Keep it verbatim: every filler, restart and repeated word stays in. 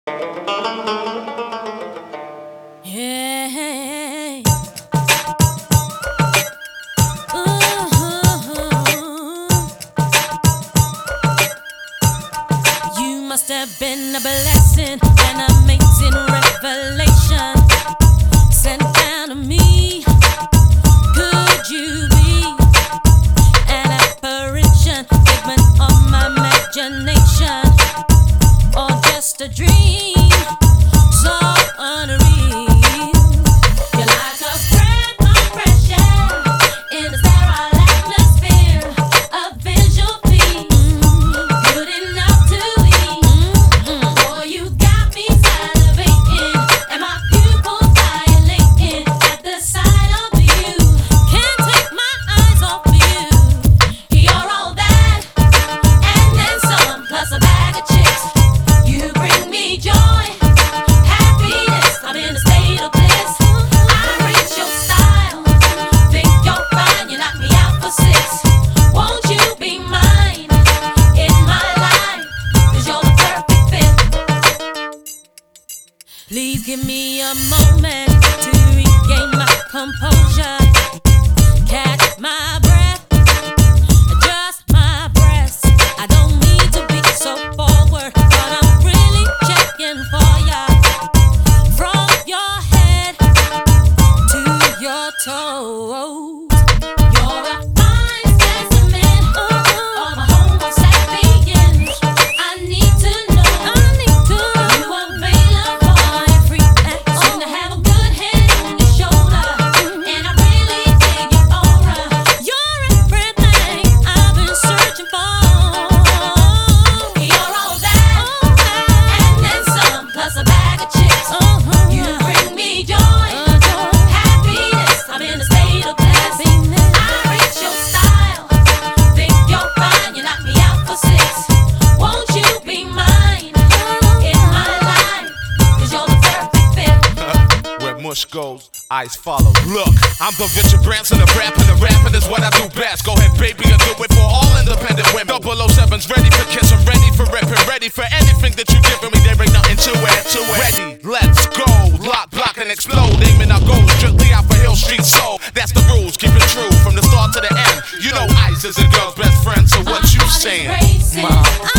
Yeah. Ooh. You must have been a blessing, an amazing revelation sent down to me. Could you be an apparition, figment of my imagination, or just a dream so unreal? You're like a breath compression in a sterile atmosphere, a visual feast, good enough to eat. Boy, you got me salivating, and my pupils dilating at the sight of you. Can't take my eyes off you. You're all that, and then some, plus a bag of chicks. You bring me joy, happiness, I'm in a state of bliss. I reach your style, think you're fine, you knock me out for six. Won't you be mine in my life, 'cause you're the perfect fit. Please give me a moment to regain my composure, catch my breath, adjust my breath. I don't need to be so forward, but I'm really checking for ya. From your head to your toes, you're a fine specimen of a homo sapiens. I need to know, I need to know, you available? Are you free at all? Seem to have a good head on your shoulder, and I really dig your aura. You're everything I've been searching for. You're all that, and then some, plus a bag of chicks. You bring me joy, happiness, I'm in a state of bliss. I reach your style, think you're fine, you knock me out for six. Won't you be mine in my life, 'cause you're the perfect fit. Where mush goes, ice follow. Look, I'm the Richard Branson of rapping. The rapping is what I do best. Go ahead, baby, and do it for all independent women. double oh seven's ready for kissing, ready for ripping, ready for anything that you giving me. There ain't nothing to it, to it. Ready, let's go. Lock, block, and explode. Aiming our goals strictly out for Hill Street Soul. That's the rules, keep it true from the start to the end. You know Ice is a girl's best friend, so what you saying? Racing.